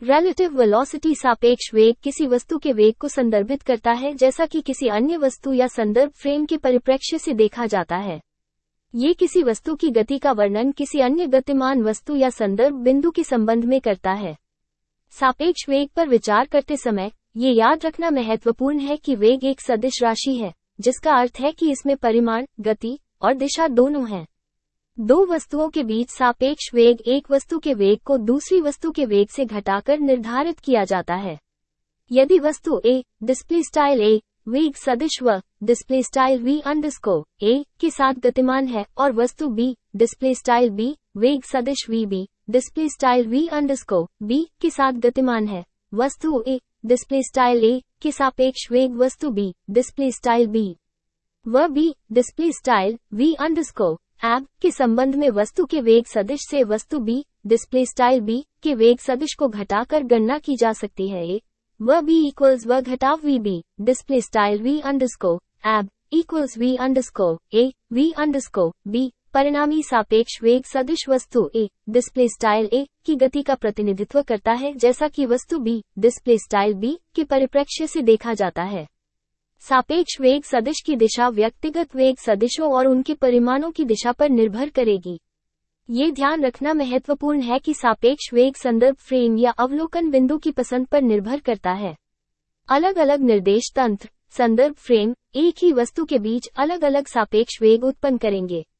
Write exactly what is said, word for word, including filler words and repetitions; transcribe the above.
Relative velocity सापेक्ष वेग किसी वस्तु के वेग को संदर्भित करता है जैसा कि किसी अन्य वस्तु या संदर्भ फ्रेम के परिप्रेक्ष्य से देखा जाता है। ये किसी वस्तु की गति का वर्णन किसी अन्य गतिमान वस्तु या संदर्भ बिंदु के संबंध में करता है। सापेक्ष वेग पर विचार करते समय ये याद रखना महत्वपूर्ण है कि वेग एक सदिश राशि है, जिसका अर्थ है कि इसमें परिमाण, गति और दिशा दोनों हैं। दो वस्तुओं के बीच सापेक्ष वेग एक वस्तु के वेग को दूसरी वस्तु के वेग से घटाकर निर्धारित किया जाता है। यदि वस्तु A डिस्प्ले स्टाइल A वेग सदिश व display style V underscore A के साथ गतिमान है और वस्तु B डिस्प्ले स्टाइल B वेग सदिश V B display style V underscore B के साथ गतिमान है, वस्तु A डिस्प्ले स्टाइल A के सापेक्ष वेग वस्तु B डिस्प्ले स्टाइल B व B display style V underscore ab के संबंध में वस्तु के वेग सदिश से वस्तु B डिस्प्ले स्टाइल B के वेग सदिश को घटाकर गणना की जा सकती है। A व B इक्वल्स व घटाव V B display style V underscore ab equals V underscore A V underscore B। परिणामी सापेक्ष वेग सदिश वस्तु A डिस्प्ले स्टाइल A की गति का प्रतिनिधित्व करता है जैसा कि वस्तु B डिस्प्ले स्टाइल B के परिप्रेक्ष्य से देखा जाता है। सापेक्ष वेग सदिश की दिशा व्यक्तिगत वेग सदिशों और उनके परिमाणों की दिशा पर निर्भर करेगी। ये ध्यान रखना महत्वपूर्ण है कि सापेक्ष वेग संदर्भ फ्रेम या अवलोकन बिंदु की पसंद पर निर्भर करता है। अलग अलग निर्देश तंत्र संदर्भ फ्रेम एक ही वस्तु के बीच अलग अलग सापेक्ष वेग उत्पन्न करेंगे।